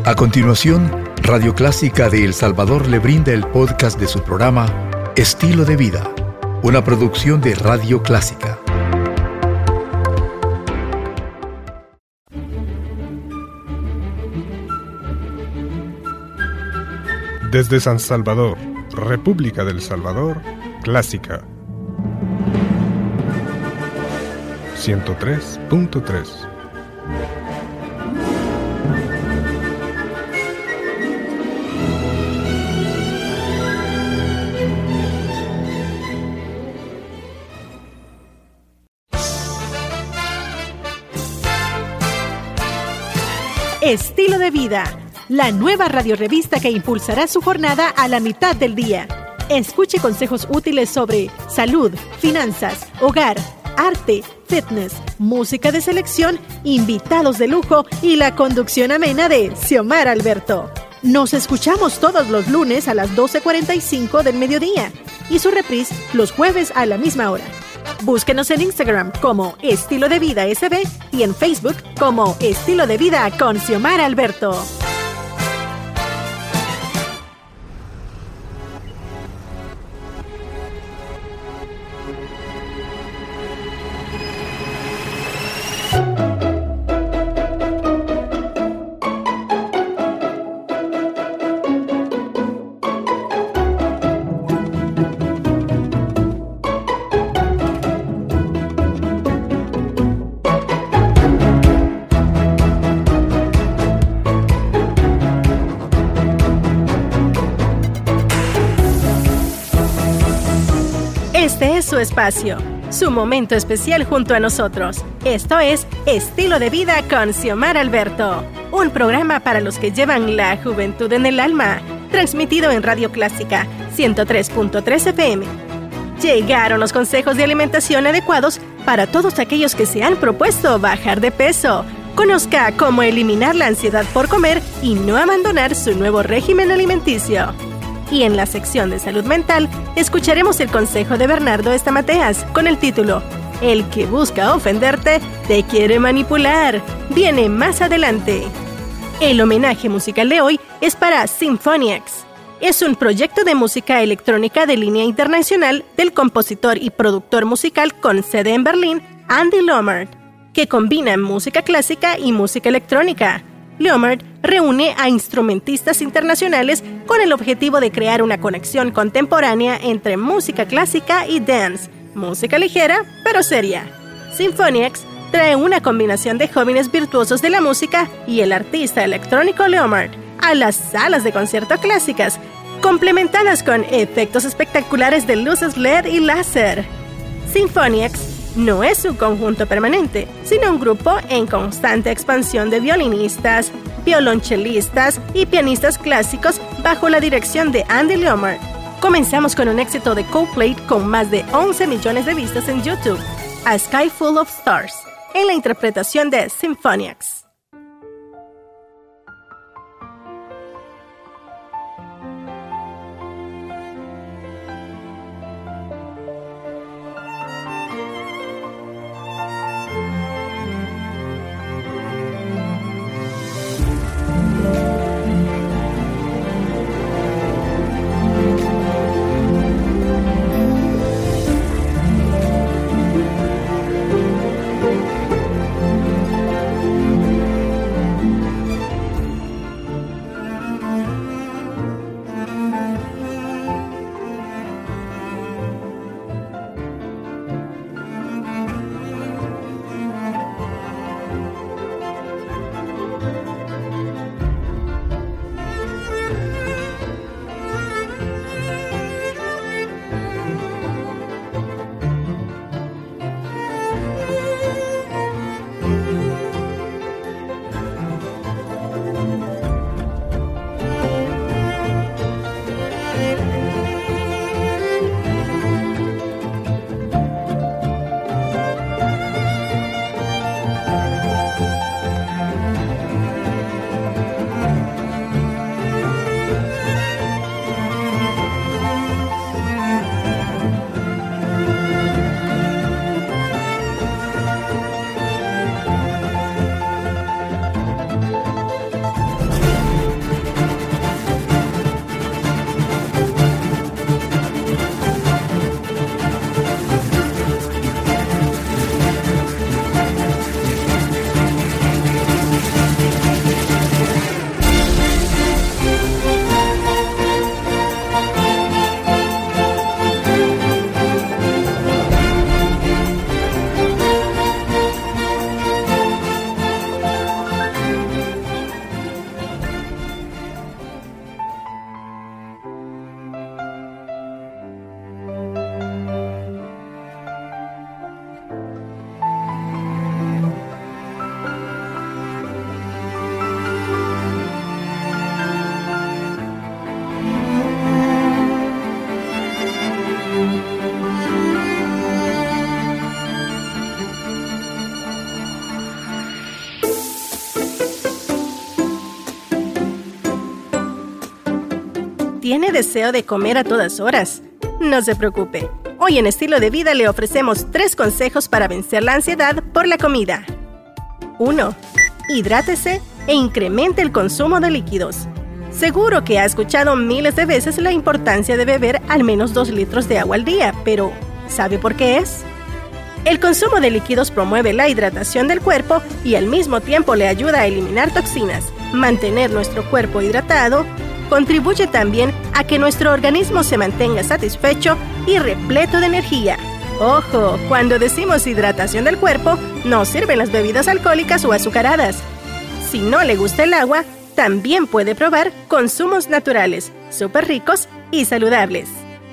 A continuación, Radio Clásica de El Salvador le brinda el podcast de su programa Estilo de Vida, una producción de Radio Clásica. Desde San Salvador, República del Salvador, Clásica 103.3. Estilo de Vida, la nueva radiorevista que impulsará su jornada a la mitad del día. Escuche consejos útiles sobre salud, finanzas, hogar, arte, fitness, música de selección, invitados de lujo y la conducción amena de Xiomara Alberto. Nos escuchamos todos los lunes a las 12:45 del mediodía y su reprise los jueves a la misma hora. Búsquenos en Instagram como Estilo de Vida SB y en Facebook como Estilo de Vida con Xiomara Alberto. Este es su espacio, su momento especial junto a nosotros. Esto es Estilo de Vida con Xiomara Alberto, un programa para los que llevan la juventud en el alma, transmitido en Radio Clásica 103.3 FM. Llegaron los consejos de alimentación adecuados para todos aquellos que se han propuesto bajar de peso. Conozca cómo eliminar la ansiedad por comer y no abandonar su nuevo régimen alimenticio. Y en la sección de salud mental, escucharemos el consejo de Bernardo Estamateas con el título El que busca ofenderte, te quiere manipular. Viene más adelante. El homenaje musical de hoy es para Symphoniax. Es un proyecto de música electrónica de línea internacional del compositor y productor musical con sede en Berlín, Andy Leomert, que combina música clásica y música electrónica. Leomert reúne a instrumentistas internacionales con el objetivo de crear una conexión contemporánea entre música clásica y dance, música ligera pero seria. Symphoniax trae una combinación de jóvenes virtuosos de la música y el artista electrónico Leomert a las salas de concierto clásicas, complementadas con efectos espectaculares de luces LED y láser. Symphoniax no es un conjunto permanente, sino un grupo en constante expansión de violinistas, violonchelistas y pianistas clásicos bajo la dirección de Andy Leomert. Comenzamos con un éxito de Coldplay con más de 11 millones de vistas en YouTube, A Sky Full of Stars, en la interpretación de Symphoniax. ¿Tiene deseo de comer a todas horas? No se preocupe. Hoy en Estilo de Vida le ofrecemos 3 consejos para vencer la ansiedad por la comida. 1. Hidrátese e incremente el consumo de líquidos. Seguro que ha escuchado miles de veces la importancia de beber al menos 2 litros de agua al día, pero ¿sabe por qué es? El consumo de líquidos promueve la hidratación del cuerpo y al mismo tiempo le ayuda a eliminar toxinas. Mantener nuestro cuerpo hidratado contribuye también a que nuestro organismo se mantenga satisfecho y repleto de energía. ¡Ojo! Cuando decimos hidratación del cuerpo, no sirven las bebidas alcohólicas o azucaradas. Si no le gusta el agua, también puede probar consumos naturales, súper ricos y saludables.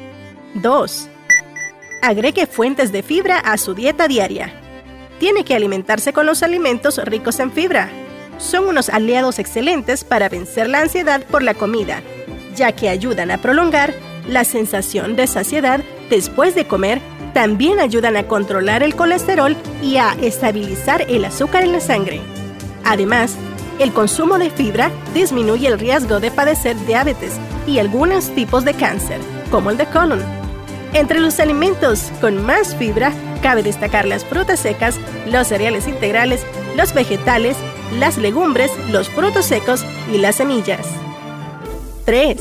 2. Agregue fuentes de fibra a su dieta diaria. Tiene que alimentarse con los alimentos ricos en fibra. Son unos aliados excelentes para vencer la ansiedad por la comida, ya que ayudan a prolongar la sensación de saciedad después de comer. También ayudan a controlar el colesterol y a estabilizar el azúcar en la sangre. Además, el consumo de fibra disminuye el riesgo de padecer diabetes y algunos tipos de cáncer, como el de colon. Entre los alimentos con más fibra, cabe destacar las frutas secas, los cereales integrales, los vegetales, las legumbres, los frutos secos y las semillas. 3.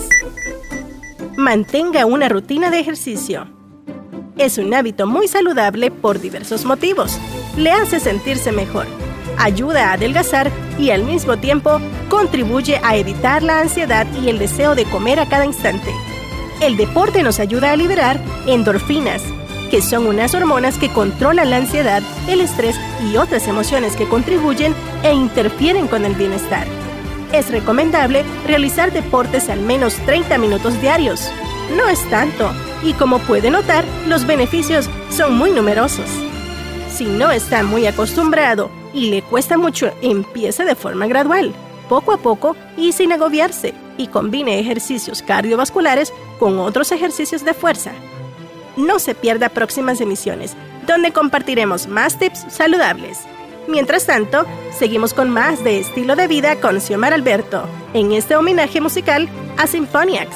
Mantenga una rutina de ejercicio. Es un hábito muy saludable por diversos motivos. Le hace sentirse mejor, ayuda a adelgazar y al mismo tiempo contribuye a evitar la ansiedad y el deseo de comer a cada instante. El deporte nos ayuda a liberar endorfinas, que son unas hormonas que controlan la ansiedad, el estrés y otras emociones que contribuyen e interfieren con el bienestar. Es recomendable realizar deportes al menos 30 minutos diarios. No es tanto, y como puede notar, los beneficios son muy numerosos. Si no está muy acostumbrado y le cuesta mucho, empiece de forma gradual, poco a poco y sin agobiarse, y combine ejercicios cardiovasculares con otros ejercicios de fuerza. No se pierda próximas emisiones, donde compartiremos más tips saludables. Mientras tanto, seguimos con más de Estilo de Vida con Xiomara Alberto, en este homenaje musical a Symphoniacs.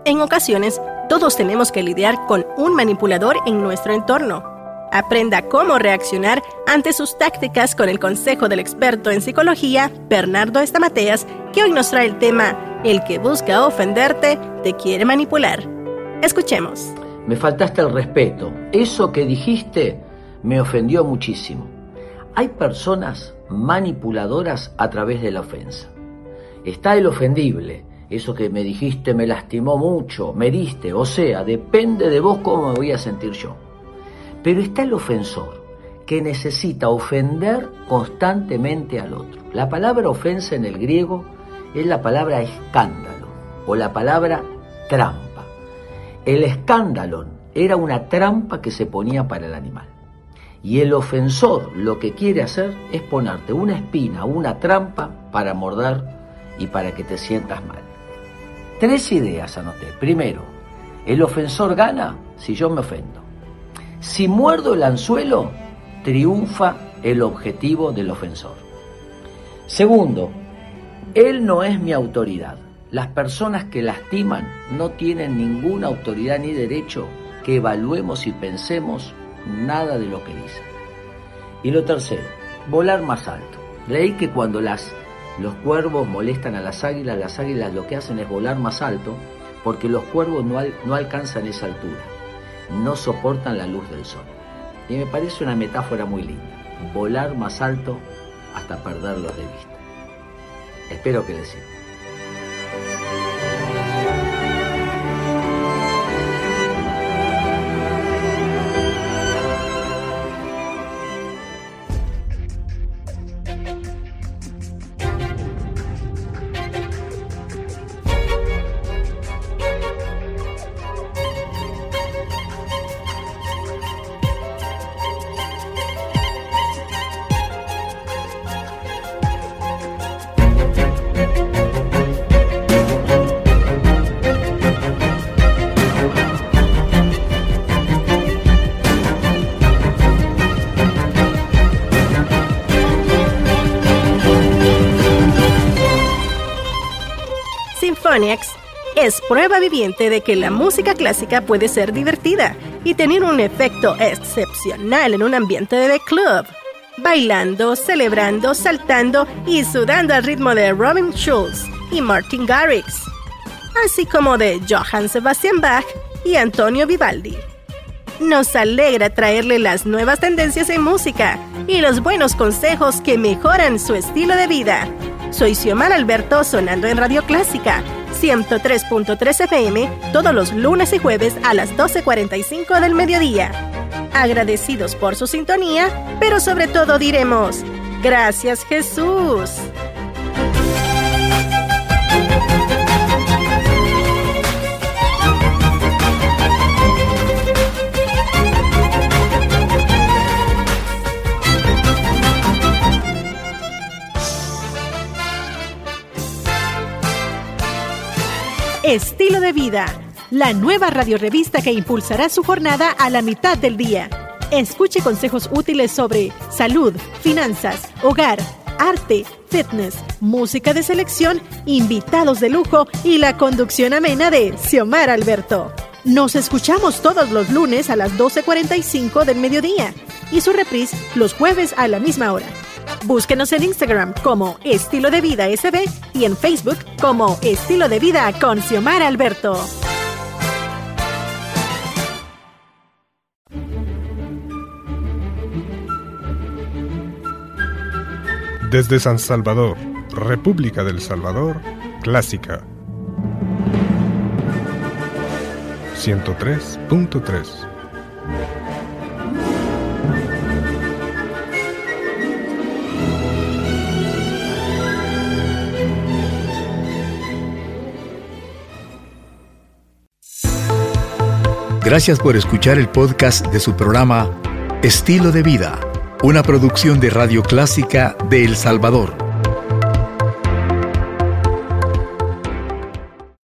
En ocasiones, todos tenemos que lidiar con un manipulador en nuestro entorno. Aprenda cómo reaccionar ante sus tácticas con el consejo del experto en psicología, Bernardo Estamateas, que hoy nos trae el tema El que busca ofenderte, te quiere manipular. Escuchemos. Me faltaste el respeto. Eso que dijiste me ofendió muchísimo. Hay personas manipuladoras a través de la ofensa. Está el ofendible. Eso que me dijiste me lastimó mucho, me heriste. O sea, depende de vos cómo me voy a sentir yo. Pero está el ofensor, que necesita ofender constantemente al otro. La palabra ofensa en el griego es la palabra escándalo o la palabra trampa. El escándalo era una trampa que se ponía para el animal. Y el ofensor lo que quiere hacer es ponerte una espina, una trampa para morder y para que te sientas mal. 3 ideas anoté. Primero, el ofensor gana si yo me ofendo. Si muerdo el anzuelo, triunfa el objetivo del ofensor. Segundo, él no es mi autoridad. Las personas que lastiman no tienen ninguna autoridad ni derecho que evaluemos y pensemos nada de lo que dicen. Y lo tercero, volar más alto. Leí que cuando los cuervos molestan a las águilas lo que hacen es volar más alto porque los cuervos no alcanzan esa altura. No soportan la luz del sol. Y me parece una metáfora muy linda. Volar más alto hasta perderlos de vista. Espero que les sirva. Symphoniax es prueba viviente de que la música clásica puede ser divertida y tener un efecto excepcional en un ambiente de club. Bailando, celebrando, saltando y sudando al ritmo de Robin Schulz y Martin Garrix, así como de Johann Sebastian Bach y Antonio Vivaldi. Nos alegra traerle las nuevas tendencias en música y los buenos consejos que mejoran su estilo de vida. Soy Xiomara Alberto, sonando en Radio Clásica 103.3 FM todos los lunes y jueves a las 12:45 del mediodía. Agradecidos por su sintonía, pero sobre todo diremos, gracias Jesús. Estilo de Vida, la nueva radiorevista que impulsará su jornada a la mitad del día. Escuche consejos útiles sobre salud, finanzas, hogar, arte, fitness, música de selección, invitados de lujo y la conducción amena de Xiomara Alberto. Nos escuchamos todos los lunes a las 12:45 del mediodía y su reprise los jueves a la misma hora. Búsquenos en Instagram como Estilo de Vida SB y en Facebook como Estilo de Vida con Xiomara Alberto. Desde San Salvador, República del Salvador, Clásica 103.3. Gracias por escuchar el podcast de su programa Estilo de Vida, una producción de Radio Clásica de El Salvador.